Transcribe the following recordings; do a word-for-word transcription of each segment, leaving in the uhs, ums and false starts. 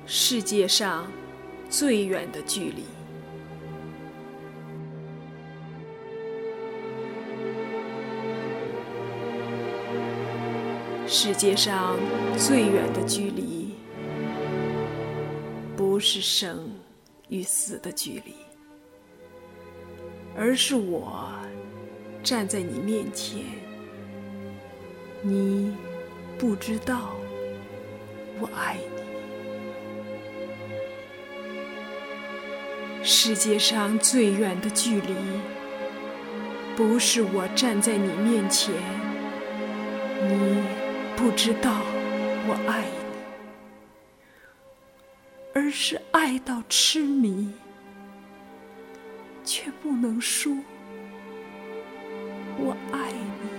世界上最远的距离。世界上最远的距离，不是生与死的距离，而是我站在你面前，你不知道我爱你。世界上最远的距离，不是我站在你面前，你不知道我爱你，而是爱到痴迷，却不能说我爱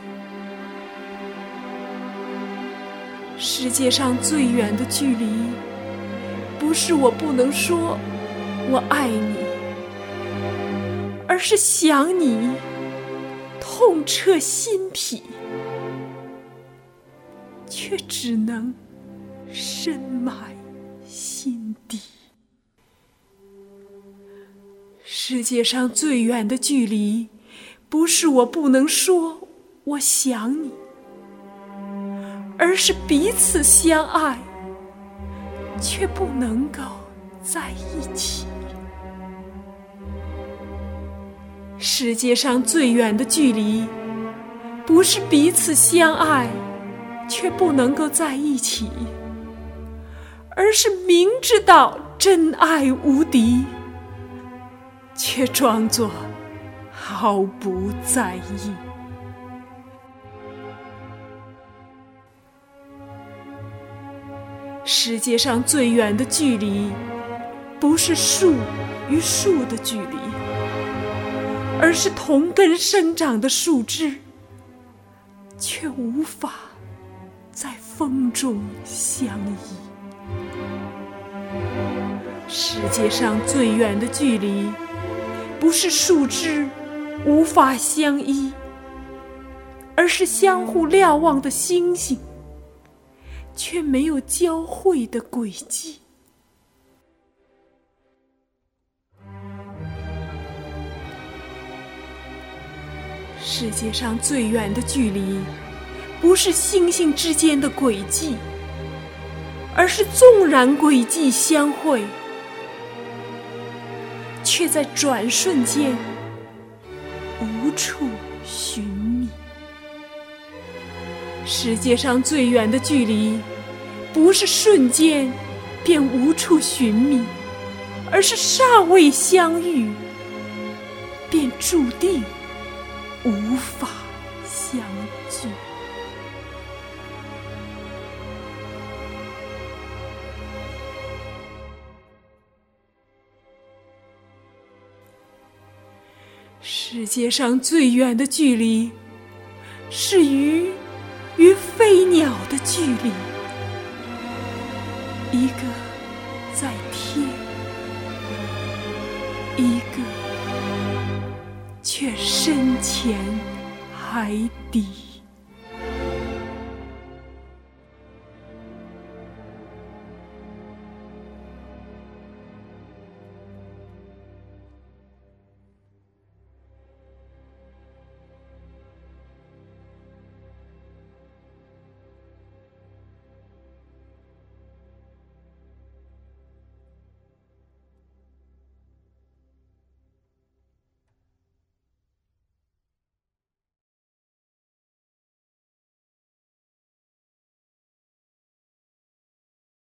你。世界上最远的距离，不是我不能说我爱你，而是想你痛彻心脾，却只能深埋心底。世界上最远的距离，不是我不能说我想你，而是彼此相爱，却不能够在一起。世界上最远的距离，不是彼此相爱却不能够在一起，而是明知道真爱无敌，却装作毫不在意。世界上最远的距离，不是树与树的距离，而是同根生长的树枝，却无法在风中相依。世界上最远的距离，不是树枝无法相依，而是相互瞭望的星星，却没有交汇的轨迹。世界上最远的距离，不是星星之间的轨迹，而是纵然轨迹相会，却在转瞬间无处寻觅。世界上最远的距离，不是瞬间便无处寻觅，而是尚未相遇，便注定无法相聚。世界上最远的距离，是鱼与飞鸟的距离，一个在天，一个却深潜海底。